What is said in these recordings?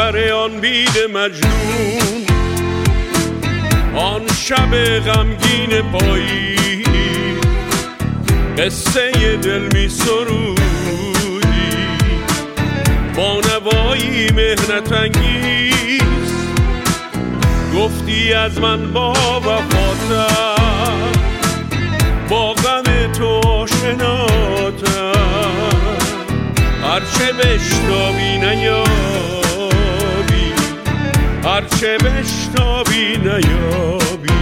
بر آن بید مجنون، آن شب غمگین پایی، قصه دل می سرودی با نوایی مهنت انگیز. گفتی از من با وفاتم، با غم تو آشناتم، هرچه بشتابی نیابی، هرچه بشتابی نیابی.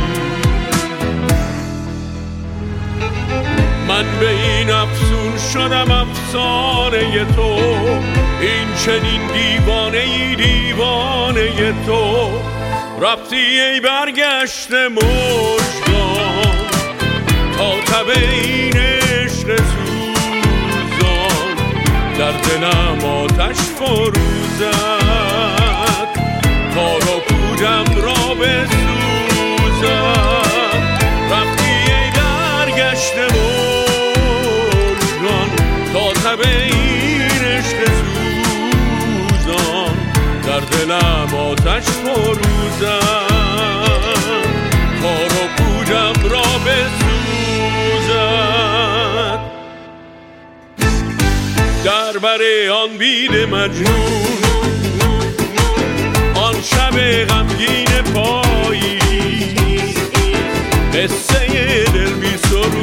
من به این افسون شدم افسانه تو، این چنین دیوانه دیوانه تو. رفتی ای برگشته مژگان تا تب این عشق سوزان، در دلم آتش فروزد تا رو پودم را بسوزد. رفتی ای برگشته مژگان تا تب این عشق سوزان، در دلم آتش فروزد تا رو پودم را بسوزد. در بر آن بید مجنون، آن شب غمگین پایی، قصه دل می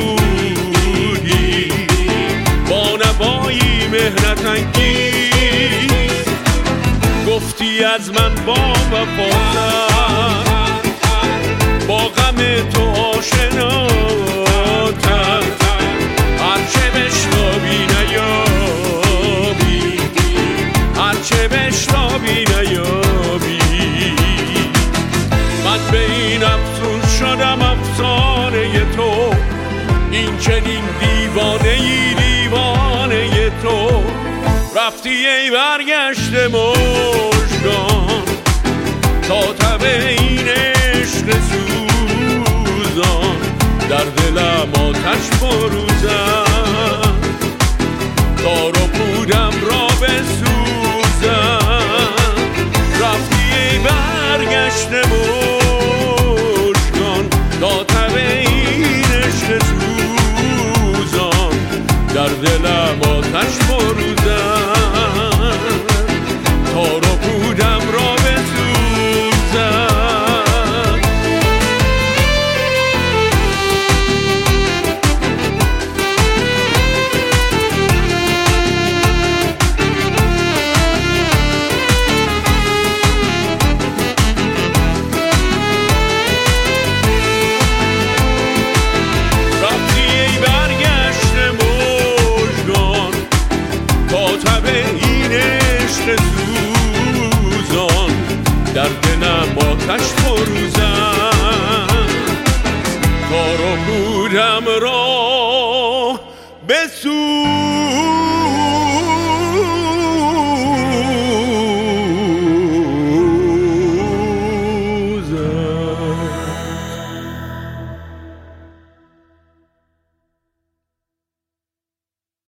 سرودی با نوایی مهنت انگیز. گفتی از من با وفاتم، با غم تو آشناتم، هرچه بشتابی نیابی، هرچه بشتابی نیابی. من به این افسون شدم افسانه تو، این چنین دیوانه دیوانه تو. رفتی ای برگشته مژگان تا تب این عشق سوزان، در دلم آتش فروزد تا رو پودم را بسوزد. رفتی ای برگشته مژگان تا تب این عشق سوزان، در دلم آتش فروزد تا رو پودم را بسوزد. رفتی ای برگشته مژگان تا تب این عشق سوزان، در دلم آتش فروزد تا رو پودم را بسوزد.